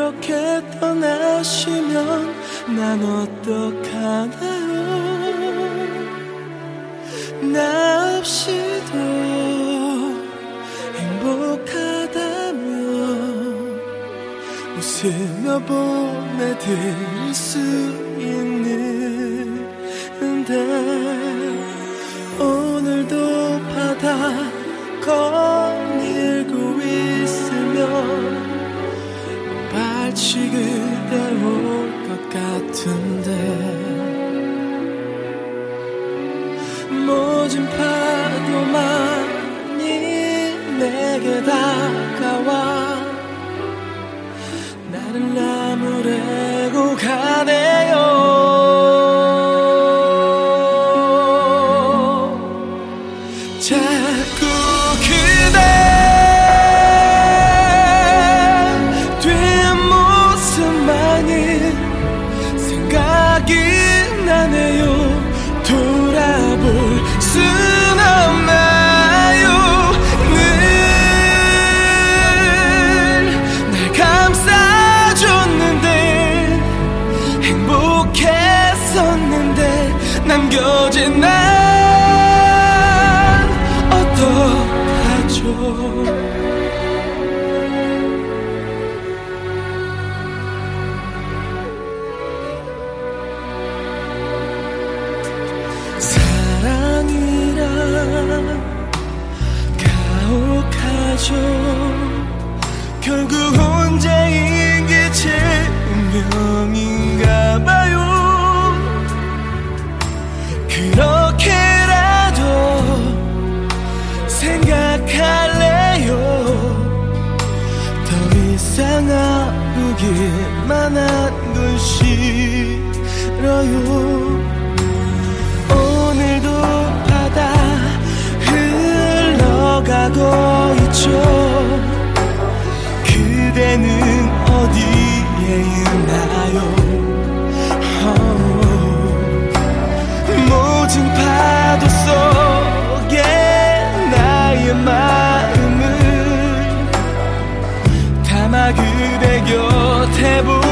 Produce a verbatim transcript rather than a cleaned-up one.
그렇게 떠나시면 난 어떡하나요? 나 없이도 행복하다면 웃으며 보내드릴 수 있는데 오늘도 바다 거닐고 있으면 발치 그대로 것 같은데 모진 파도만이 내게 다가와 나를 나무래고 가네요. 자꾸 그대 뒷모습만이 생각이 나네요. 돌아볼 순 없나요? 늘 날 감싸줬는데 행복했었는데 남겨진 난 어떡하죠? 사랑이란 가혹하죠. 결국 혼자인 게 제 운명인가봐요. 그렇게라도 생각할래요. 더 이상 아프기만 한 건 싫어요. 오늘도 바다 흘러가고 있죠. 그대는 어디에 있나요? 모진 파도 속에 나의 마음을 담아 그대 곁에